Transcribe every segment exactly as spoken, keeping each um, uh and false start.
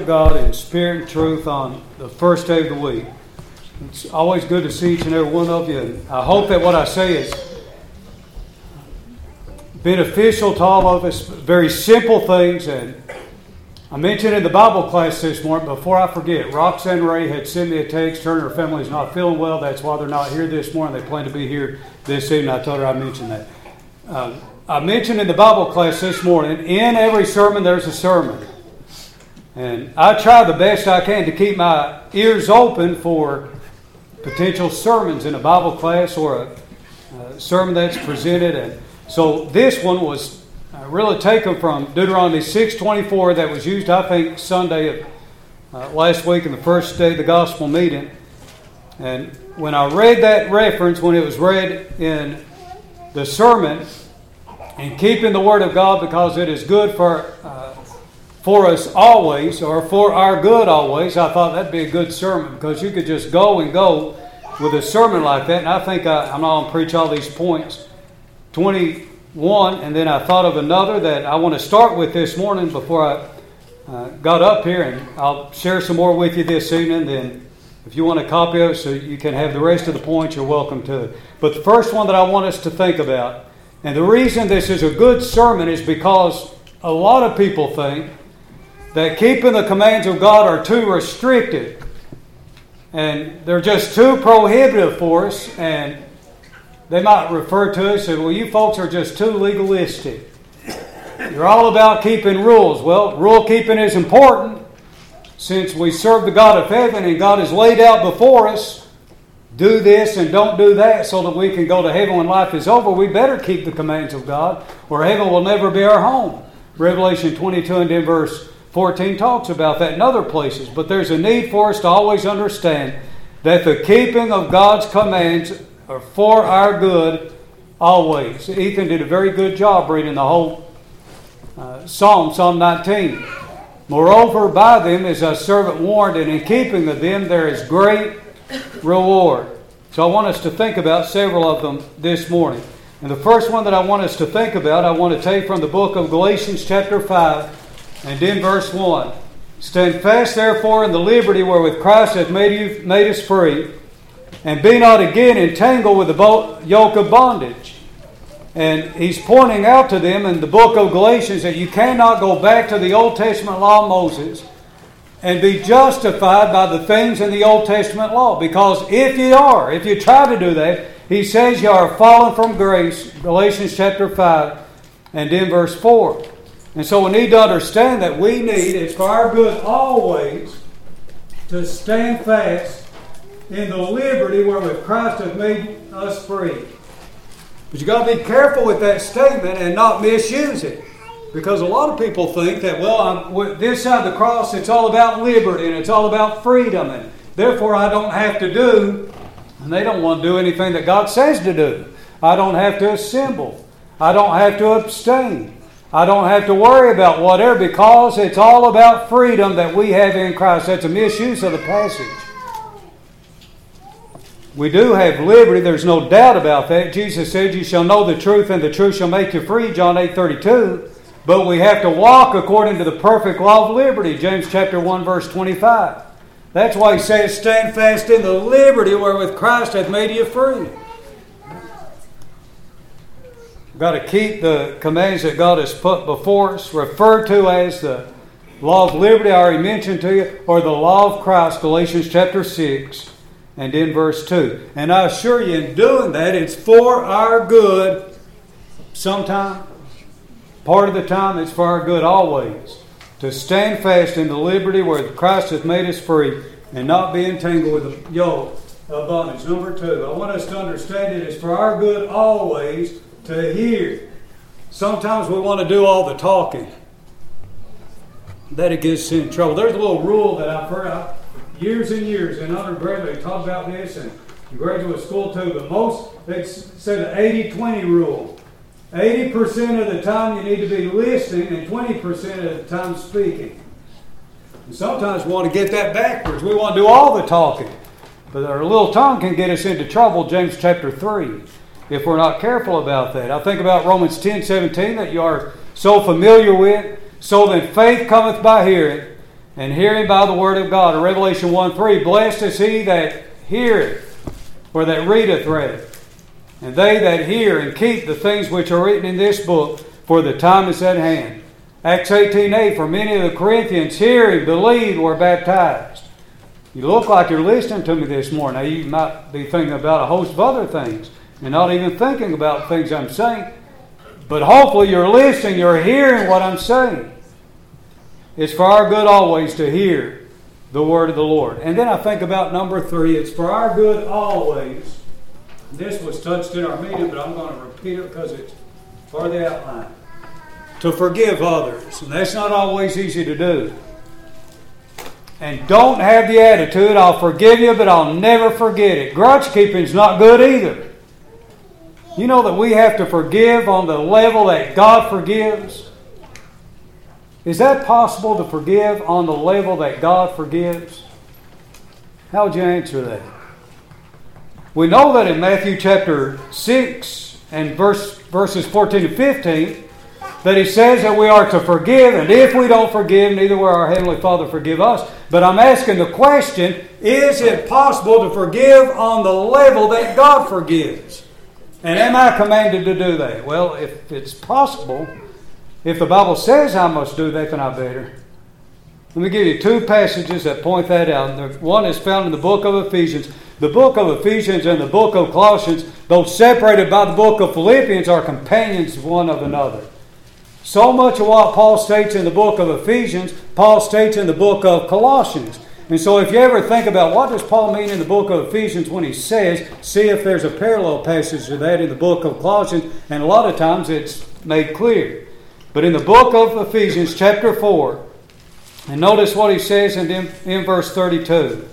worship God in spirit and truth on the first day of the week. It's always good to see each and every one of you. And I hope that what I say is beneficial to all of us. Very simple things. And I mentioned in the Bible class this morning, before I forget, Roxanne Ray had sent me a text. Her and her family's not feeling well. That's why they're not here this morning. They plan to be here this evening. I told her I'd mention that. Um, I mentioned in the Bible class this morning, in every sermon there's a sermon. And I try the best I can to keep my ears open for potential sermons in a Bible class or a, a sermon that's presented. And so this one was uh, really taken from Deuteronomy six twenty-four that was used, I think, Sunday of uh, last week in the first day of the gospel meeting. And when I read that reference, when it was read in the sermon, and keeping the Word of God because it is good for uh, for us always, or for our good always, I thought that'd be a good sermon because you could just go and go with a sermon like that. And I think I, I'm not going to preach all these points. twenty-one, and then I thought of another that I want to start with this morning before I uh, got up here, and I'll share some more with you this evening. Then if you want a copy of it so you can have the rest of the points, you're welcome to it. But the first one that I want us to think about, and the reason this is a good sermon is because a lot of people think that keeping the commands of God are too restricted. And they're just too prohibitive for us. And they might refer to us as, well, you folks are just too legalistic. You're all about keeping rules. Well, rule keeping is important since we serve the God of heaven and God has laid out before us, do this and don't do that so that we can go to heaven when life is over. We better keep the commands of God or heaven will never be our home. Revelation twenty-two and then verse fourteen talks about that in other places. But there's a need for us to always understand that the keeping of God's commands are for our good always. Ethan did a very good job reading the whole uh, Psalm, Psalm nineteen. Moreover, by them is a servant warned, and in keeping of them there is great reward. So I want us to think about several of them this morning. And the first one that I want us to think about, I want to take from the book of Galatians chapter five and in verse one. Stand fast therefore in the liberty wherewith Christ hath made you made us free, and be not again entangled with the yoke of bondage. And he's pointing out to them in the book of Galatians that you cannot go back to the Old Testament law of Moses and be justified by the things in the Old Testament law. Because if you are, if you try to do that, he says you are fallen from grace, Galatians chapter five and in verse four. And so we need to understand that we need, it's for our good always, to stand fast in the liberty wherewith Christ hath made us free. But you've got to be careful with that statement and not misuse it. Because a lot of people think that, well, I'm, with this side of the cross, it's all about liberty and it's all about freedom. And therefore, I don't have to do, and they don't want to do anything that God says to do. I don't have to assemble. I don't have to abstain. I don't have to worry about whatever because it's all about freedom that we have in Christ. That's a misuse of the passage. We do have liberty. There's no doubt about that. Jesus said, you shall know the truth and the truth shall make you free, John eight thirty-two. But we have to walk according to the perfect law of liberty, James chapter one, verse twenty-five. That's why he says, stand fast in the liberty wherewith Christ hath made you free. We've got to keep the commands that God has put before us, referred to as the law of liberty, I already mentioned to you, or the law of Christ, Galatians chapter six, and in verse two. And I assure you, in doing that, it's for our good sometime. Part of the time, it's for our good always. To stand fast in the liberty where Christ hath made us free and not be entangled with the yoke of bondage. Number two, I want us to understand it is for our good always to hear. Sometimes we want to do all the talking. That it gets us in trouble. There's a little rule that I've heard of years and years in undergraduate. They talk about this and in graduate school too. But most, they say the eighty twenty rule. eighty percent of the time you need to be listening and twenty percent of the time speaking. And sometimes we want to get that backwards. We want to do all the talking. But our little tongue can get us into trouble, James chapter three, if we're not careful about that. I think about Romans ten seventeen that you are so familiar with. So then faith cometh by hearing, and hearing by the word of God. In Revelation one three, blessed is he that heareth, or that readeth rather, and they that hear and keep the things which are written in this book, for the time is at hand. Acts eighteen eight, for many of the Corinthians hearing, believed, were baptized. You look like you're listening to me this morning. Now you might be thinking about a host of other things and not even thinking about things I'm saying. But hopefully you're listening, you're hearing what I'm saying. It's for our good always to hear the word of the Lord. And then I think about number three. It's for our good always. This was touched in our meeting, but I'm going to repeat it because it's for the outline. To forgive others. And that's not always easy to do. And don't have the attitude, I'll forgive you, but I'll never forget it. Grudge keeping is not good either. You know that we have to forgive on the level that God forgives? Is that possible to forgive on the level that God forgives? How would you answer that? We know that in Matthew chapter six and verse, verses fourteen to fifteen, that he says that we are to forgive, and if we don't forgive, neither will our Heavenly Father forgive us. But I'm asking the question, is it possible to forgive on the level that God forgives? And am I commanded to do that? Well, if it's possible, if the Bible says I must do that, then I better. Let me give you two passages that point that out. One is found in the book of Ephesians. The book of Ephesians and the book of Colossians, though separated by the book of Philippians, are companions one of another. So much of what Paul states in the book of Ephesians, Paul states in the book of Colossians. And so if you ever think about what does Paul mean in the book of Ephesians when he says, see if there's a parallel passage to that in the book of Colossians, and a lot of times it's made clear. But in the book of Ephesians chapter four, and notice what he says in, in verse thirty-two.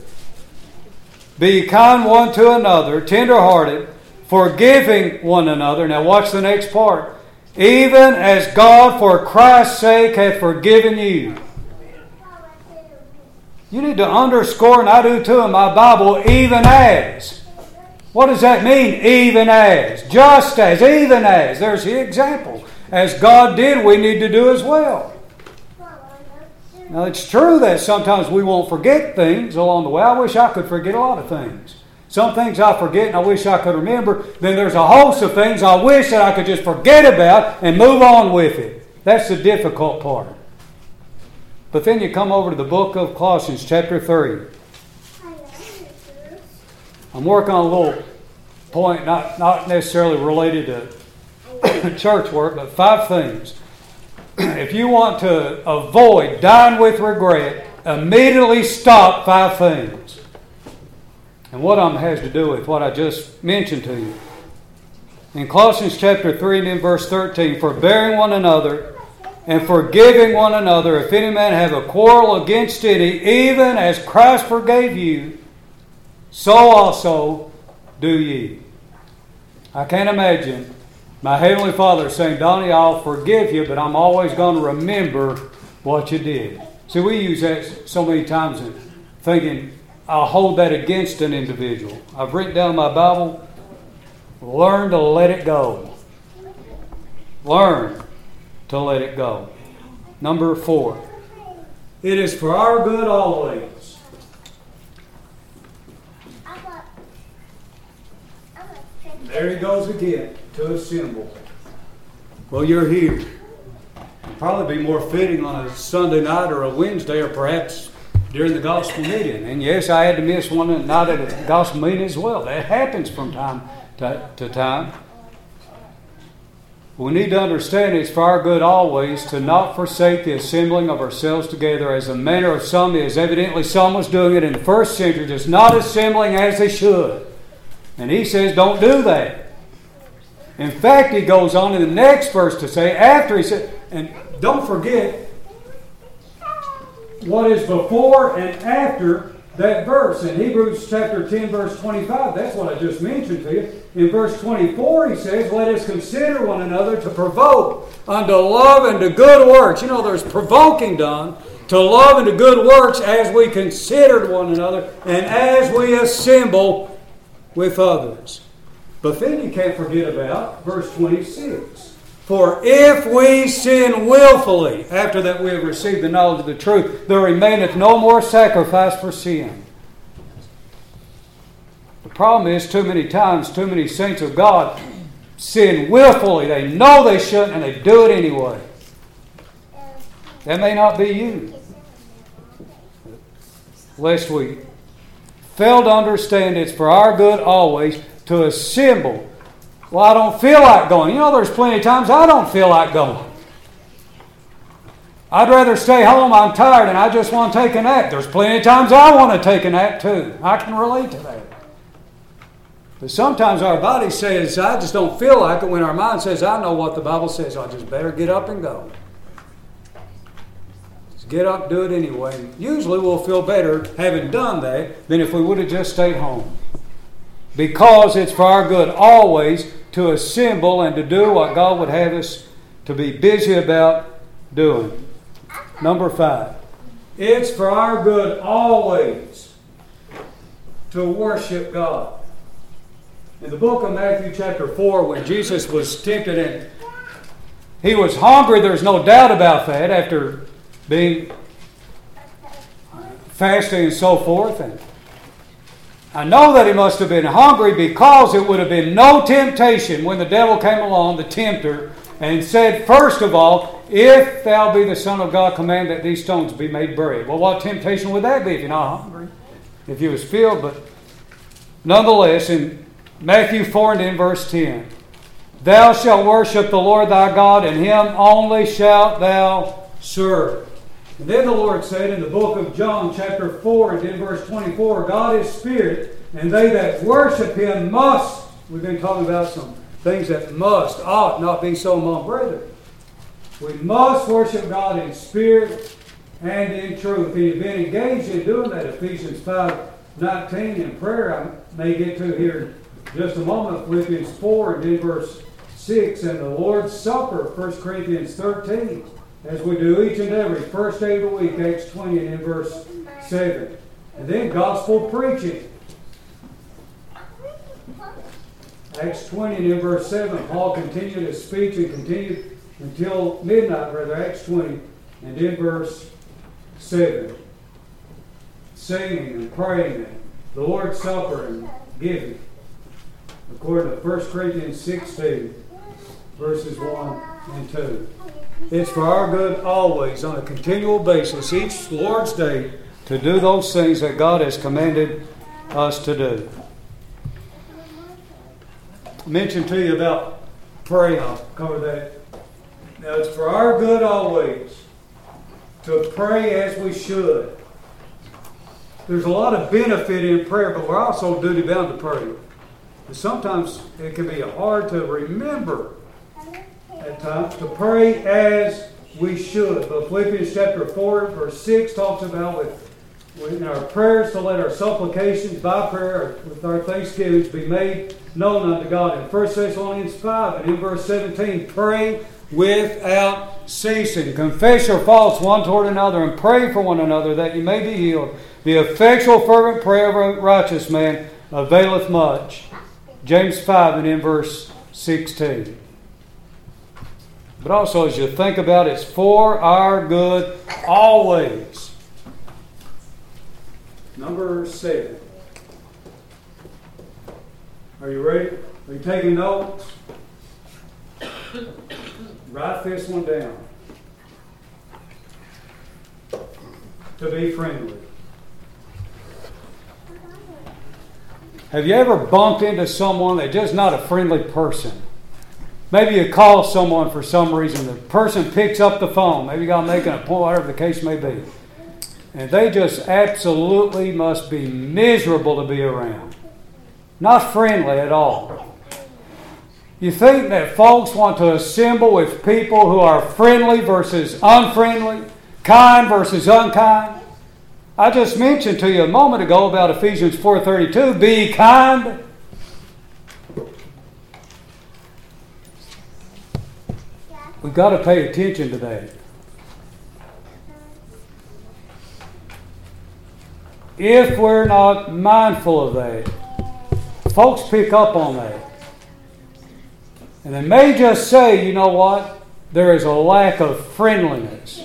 Be kind one to another, tender-hearted, forgiving one another. Now watch the next part. Even as God for Christ's sake hath forgiven you. You need to underscore, and I do too in my Bible, even as. What does that mean? Even as. Just as. Even as. There's the example. As God did, we need to do as well. Now it's true that sometimes we won't forget things along the way. I wish I could forget a lot of things. Some things I forget and I wish I could remember. Then there's a host of things I wish that I could just forget about and move on with it. That's the difficult part. But then you come over to the book of Colossians chapter three. I'm working on a little point, not, not necessarily related to church work, but five things. If you want to avoid dying with regret, immediately stop five things. And one of them has to do with what I just mentioned to you. In Colossians chapter three and in verse thirteen, forbearing one another and forgiving one another, if any man have a quarrel against any, even as Christ forgave you, so also do ye. I can't imagine my Heavenly Father saying, Donnie, I'll forgive you, but I'm always going to remember what you did. See, we use that so many times in thinking, I'll hold that against an individual. I've written down in my Bible, learn to let it go. Learn to let it go. Number four, it is for our good always. There he goes again to a symbol. Well, you're here. Probably be more fitting on a Sunday night or a Wednesday or perhaps during the gospel meeting. And yes, I had to miss one night at a gospel meeting as well. That happens from time to, to time. We need to understand it's for our good always to not forsake the assembling of ourselves together as the manner of some is. Evidently, some was doing it in the first century, just not assembling as they should. And he says, don't do that. In fact, he goes on in the next verse to say, after he said, and don't forget what is before and after that verse. In Hebrews chapter ten, verse twenty-five, that's what I just mentioned to you. In verse twenty-four, he says, let us consider one another to provoke unto love and to good works. You know, there's provoking done to love and to good works as we consider one another and as we assemble with others. But then you can't forget about verse twenty-six. For if we sin willfully, after that we have received the knowledge of the truth, there remaineth no more sacrifice for sin. The problem is, too many times, too many saints of God sin willfully. They know they shouldn't, and they do it anyway. That may not be you. Last week, fail to understand it's for our good always to assemble. Well, I don't feel like going. You know, there's plenty of times I don't feel like going. I'd rather stay home. I'm tired and I just want to take a nap. There's plenty of times I want to take a nap too. I can relate to that. But sometimes our body says, I just don't feel like it, when our mind says, I know what the Bible says. I just better get up and go. Just get up, do it anyway. Usually we'll feel better having done that than if we would have just stayed home. Because it's for our good always to assemble and to do what God would have us to be busy about doing. Number five. It's for our good always to worship God. In the book of Matthew chapter four, when Jesus was tempted and he was hungry, there's no doubt about that, after being fasting and so forth. And I know that he must have been hungry, because it would have been no temptation when the devil came along, the tempter, and said, first of all, if thou be the Son of God, command that these stones be made bread. Well, what temptation would that be if you're not hungry? If you was filled, but nonetheless, in Matthew four and in verse ten, thou shalt worship the Lord thy God, and him only shalt thou serve. And then the Lord said in the book of John chapter four and in verse twenty-four, God is spirit, and they that worship him must. We've been talking about some things that must, ought not be so among brethren. We must worship God in spirit and in truth. If you've been engaged in doing that, Ephesians five nineteen in prayer, I may get to here in just a moment, Philippians four and in verse six, and the Lord's Supper, First Corinthians thirteen, as we do each and every first day of the week, Acts twenty and in verse seven. And then gospel preaching. Acts twenty and in verse seven, Paul continued his speech and continued until midnight, rather, Acts twenty and in verse seven. Singing and praying and the Lord's Supper and giving. According to First Corinthians sixteen, verses one and two. It's for our good always, on a continual basis, each Lord's Day, to do those things that God has commanded us to do. I mentioned to you about praying. I'll cover that. Now, it's for our good always to pray as we should. There's a lot of benefit in prayer, but we're also duty bound to pray. And sometimes it can be hard to remember at times to pray as we should. But Philippians chapter four, verse six talks about with, with in our prayers to let our supplications by prayer with our thanksgivings be made known unto God. In First Thessalonians five and in verse seventeen, pray without ceasing. Confess your faults one toward another and pray for one another that you may be healed. The effectual fervent prayer of a righteous man availeth much. James five and in verse sixteen. But also, as you think about it, it's for our good always. Number seven. Are you ready? Are you taking notes? Write this one down. To be friendly. Have you ever bumped into someone that's just not a friendly person? Maybe you call someone for some reason. The person picks up the phone. Maybe you got to make an appointment, whatever the case may be. And they just absolutely must be miserable to be around. Not friendly at all. You think that folks want to assemble with people who are friendly versus unfriendly, kind versus unkind? I just mentioned to you a moment ago about Ephesians four thirty-two, be kind. We've got to pay attention to that. If we're not mindful of that, folks pick up on that. And they may just say, you know what? There is a lack of friendliness.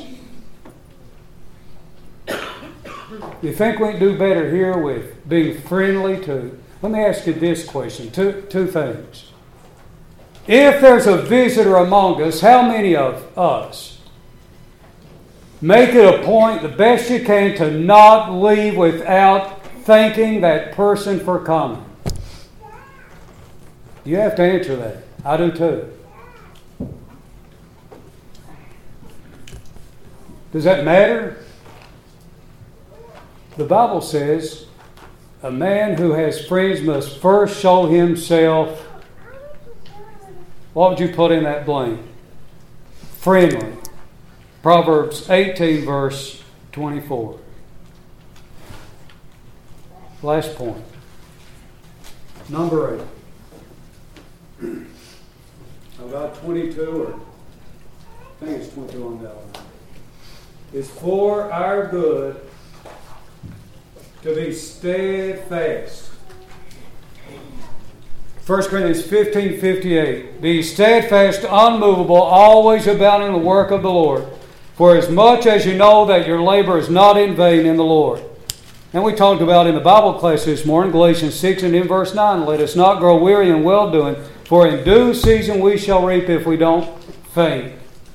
You think we can do better here with being friendly to... Let me ask you this question. Two, two things. If there's a visitor among us, how many of us make it a point, the best you can, to not leave without thanking that person for coming? You have to answer that. I do too. Does that matter? The Bible says a man who has friends must first show himself, what would you put in that blank? Friendly. Proverbs eighteen, verse twenty-four. Last point. Number eight. About twenty-two, or I think it's twenty-two on that one. It's for our good to be steadfast. First Corinthians fifteen fifty-eight. Be steadfast, unmovable, always abounding in the work of the Lord. For as much as you know that your labor is not in vain in the Lord. And we talked about in the Bible class this morning, Galatians six and in verse nine, let us not grow weary in well-doing, for in due season we shall reap if we don't faint.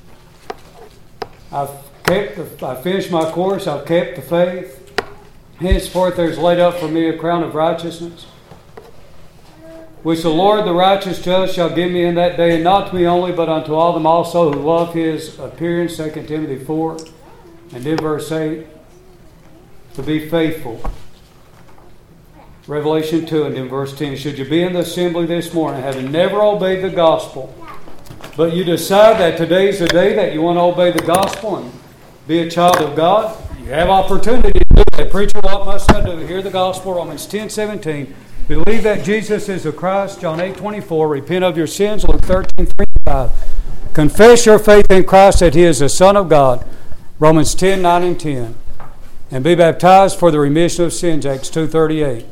I've kept the, I finished my course, I've kept the faith. Henceforth there is laid up for me a crown of righteousness, which the Lord, the righteous judge, shall give me in that day, and not to me only, but unto all them also who love his appearance. Second Timothy four. And in verse eight, to be faithful. Revelation two and in verse ten. Should you be in the assembly this morning, having never obeyed the gospel, but you decide that today's the day that you want to obey the gospel and be a child of God, you have opportunity to do that. Preacher, what must I do? Hear the gospel, Romans ten seventeen. Believe that Jesus is the Christ, John eight twenty-four. Repent of your sins, Luke thirteen three to five. Confess your faith in Christ that He is the Son of God, Romans ten nine and ten. And be baptized for the remission of sins, Acts two thirty-eight.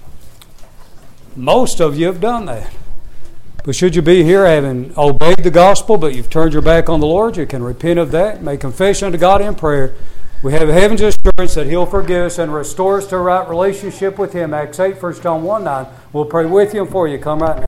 Most of you have done that. But should you be here having obeyed the gospel, but you've turned your back on the Lord, you can repent of that, make confession unto God in prayer. We have heaven's assurance that He'll forgive us and restore us to a right relationship with Him. Acts eight, First John one nine. We'll pray with you and for you. Come right now.